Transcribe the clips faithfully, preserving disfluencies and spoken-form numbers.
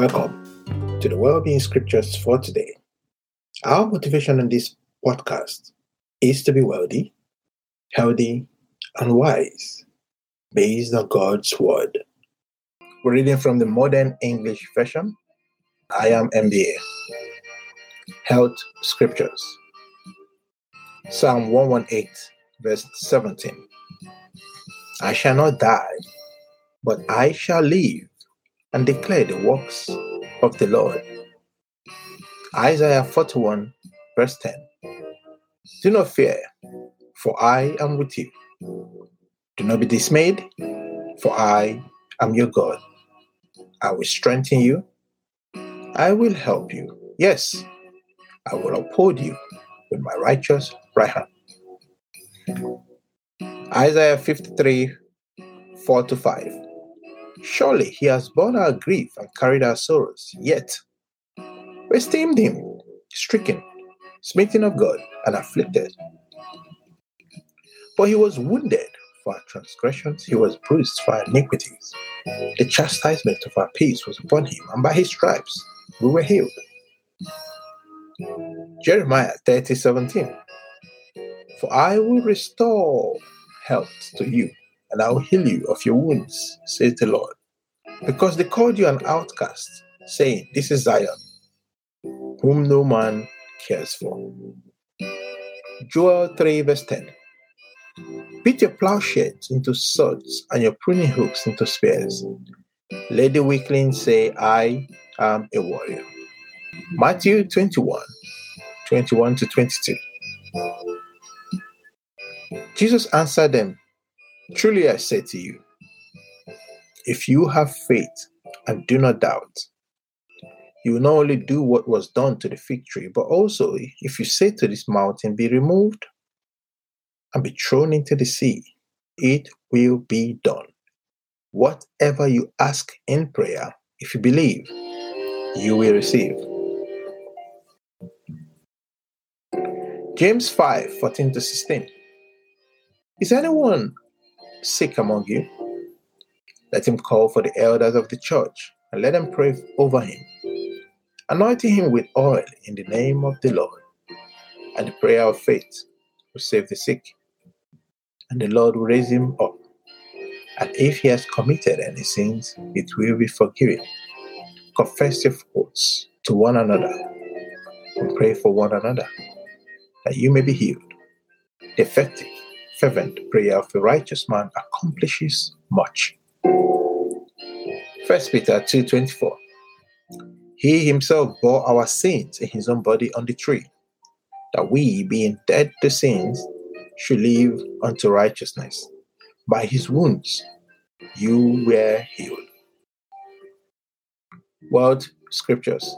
Welcome to the Wellbeing Scriptures for today. Our motivation in this podcast is to be wealthy, healthy, and wise based on God's Word. We're reading from the Modern English Version. I am M B A. Health Scriptures. Psalm one eighteen, verse seventeen. I shall not die, but I shall live and declare the works of the Lord. Isaiah forty-one, verse ten. Do not fear, for I am with you. Do not be dismayed, for I am your God. I will strengthen you. I will help you. Yes, I will uphold you with my righteous right hand. Isaiah fifty-three, four to five. Surely he has borne our grief and carried our sorrows, yet we esteemed him stricken, smitten of God, and afflicted. But he was wounded for our transgressions, he was bruised for our iniquities. The chastisement of our peace was upon him, and by his stripes we were healed. Jeremiah thirty, seventeen. For I will restore health to you, and I will heal you of your wounds, says the Lord. Because they called you an outcast, saying, This is Zion, whom no man cares for. Joel three, verse ten. Beat your plowshares into swords and your pruning hooks into spears. Let the weakling say, I am a warrior. Matthew twenty-one, twenty-one to twenty-two. Jesus answered them, Truly I say to you, if you have faith and do not doubt, you will not only do what was done to the fig tree, but also if you say to this mountain, be removed and be thrown into the sea, it will be done. Whatever you ask in prayer, if you believe, you will receive. James five, fourteen to sixteen. Is anyone sick among you? Let him call for the elders of the church and let them pray over him, anointing him with oil in the name of the Lord. And the prayer of faith will save the sick, and the Lord will raise him up. And if he has committed any sins, it will be forgiven. Confess your faults to one another and pray for one another, that you may be healed. The effective, fervent prayer of a righteous man accomplishes much. First Peter two, twenty-four. He himself bore our sins in his own body on the tree, that we, being dead to sins, should live unto righteousness. By his wounds you were healed. World Scriptures.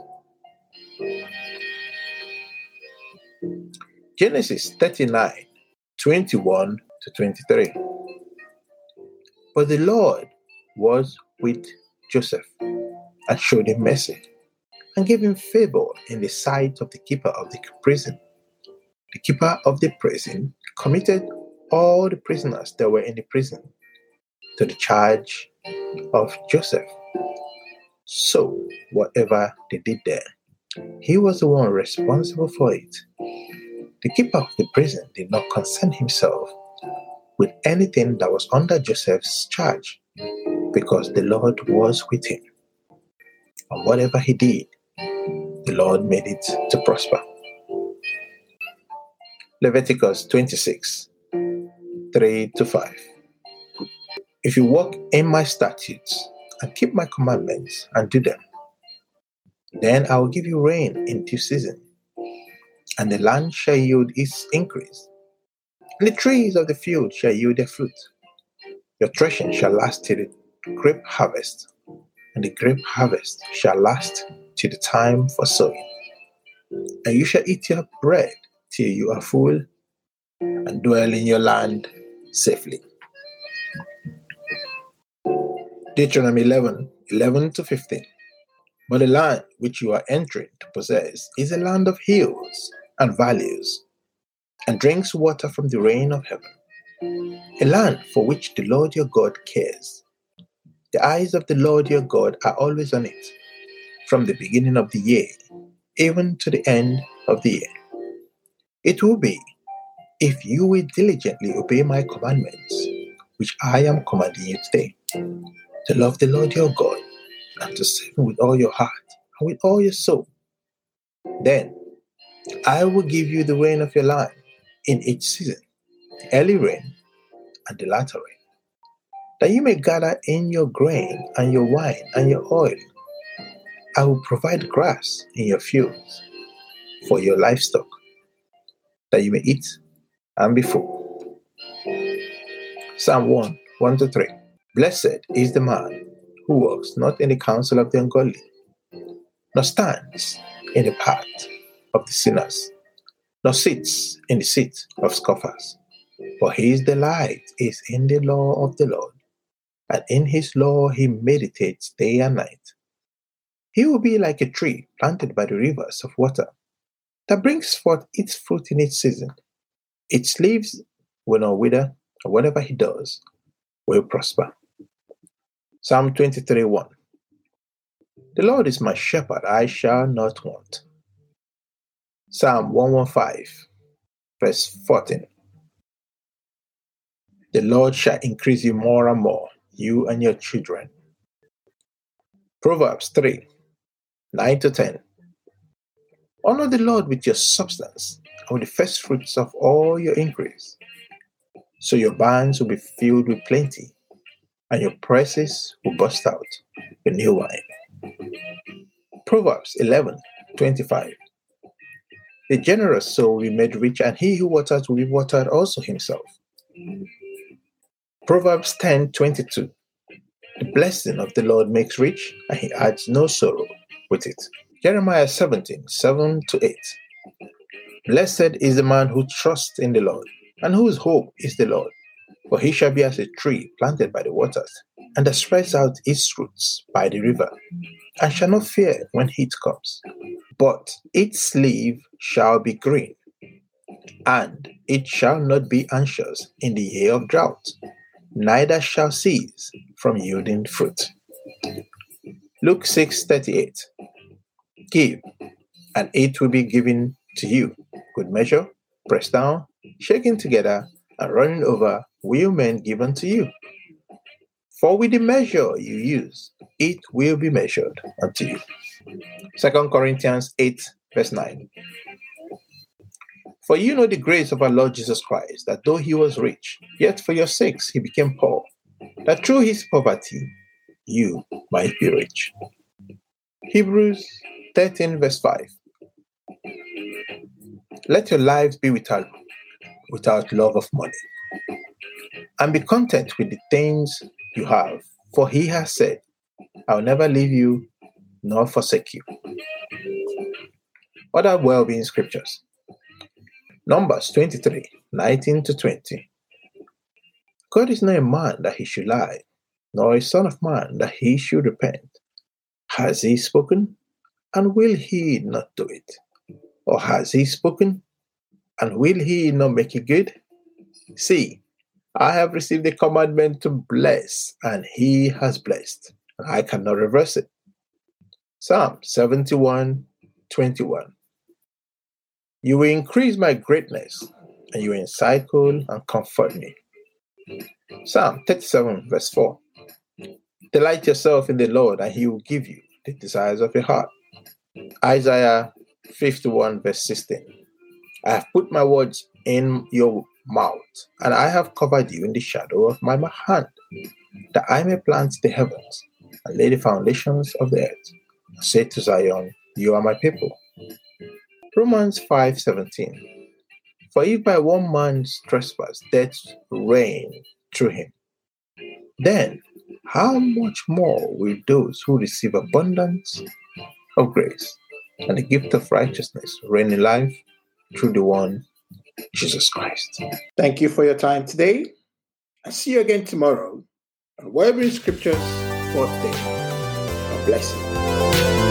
Genesis thirty-nine, twenty-one to twenty-three. But the Lord was with Joseph and showed him mercy and gave him favor in the sight of the keeper of the prison. The keeper of the prison committed all the prisoners that were in the prison to the charge of Joseph. So whatever they did there, he was the one responsible for it. The keeper of the prison did not concern himself with anything that was under Joseph's charge, because the Lord was with him. And whatever he did, the Lord made it to prosper. Leviticus twenty-six, three to five. If you walk in my statutes and keep my commandments and do them, then I will give you rain in due season, and the land shall yield its increase, and the trees of the field shall yield their fruit. Your threshing shall last till the grape harvest, and the grape harvest shall last till the time for sowing. And you shall eat your bread till you are full, and dwell in your land safely. Deuteronomy eleven, eleven to fifteen. But the land which you are entering to possess is a land of hills and valleys, and drinks water from the rain of heaven, a land for which the Lord your God cares. The eyes of the Lord your God are always on it, from the beginning of the year even to the end of the year. It will be, if you will diligently obey my commandments, which I am commanding you today, to love the Lord your God and to serve him with all your heart and with all your soul. Then I will give you the rain of your land in each season, the early rain and the latter rain, that you may gather in your grain and your wine and your oil. I will provide grass in your fields for your livestock, that you may eat and be full. Psalm one, one to three. Blessed is the man who walks not in the counsel of the ungodly, nor stands in the path of the sinners, nor sits in the seat of scoffers. For his delight is in the law of the Lord, and in his law he meditates day and night. He will be like a tree planted by the rivers of water, that brings forth its fruit in its season. Its leaves will not wither, and whatever he does will prosper. Psalm twenty-three, one. The Lord is my shepherd, I shall not want. Psalm one fifteen, verse fourteen. The Lord shall increase you more and more, you and your children. Proverbs three, nine to ten. Honor the Lord with your substance and with the first fruits of all your increase, so your barns will be filled with plenty, and your presses will burst out with new wine. Proverbs eleven, twenty-five. The generous soul will be made rich, and he who waters will be watered also himself. Proverbs ten, twenty-two. The blessing of the Lord makes rich, and he adds no sorrow with it. Jeremiah seventeen, seven to eight. Blessed is the man who trusts in the Lord, and whose hope is the Lord. For he shall be as a tree planted by the waters, and that spreads out its roots by the river, and shall not fear when heat comes. But its leaf shall be green, and it shall not be anxious in the year of drought, neither shall cease from yielding fruit. Luke six, thirty-eight. Give, and it will be given to you. Good measure, pressed down, shaken together, and running over, will men give unto you. For with the measure you use, it will be measured unto you. Second Corinthians eight, verse nine. For you know the grace of our Lord Jesus Christ, that though he was rich, yet for your sakes he became poor, that through his poverty you might be rich. Hebrews thirteen, verse five. Let your lives be without, without love of money, and be content with the things you have, for he has said, I will never leave you nor forsake you. Other well-being scriptures. Numbers twenty-three, nineteen to twenty. God is not a man that he should lie, nor a son of man that he should repent. Has he spoken, and will he not do it? Or has he spoken, and will he not make it good? See, I have received a commandment to bless, and he has blessed, and I cannot reverse it. Psalm seventy-one, twenty-one. You will increase my greatness, and you will encircle and comfort me. Psalm thirty-seven, verse four. Delight yourself in the Lord, and he will give you the desires of your heart. Isaiah fifty-one, verse sixteen. I have put my words in your mouth, and I have covered you in the shadow of my hand, that I may plant the heavens and lay the foundations of the earth. Say to Zion, you are my people. Romans five, seventeen. For if by one man's trespass death reigned through him, then how much more will those who receive abundance of grace and the gift of righteousness reign in life through the one Jesus Christ. Thank you for your time today. I'll see you again tomorrow on Well-being Scriptures for today. God bless you.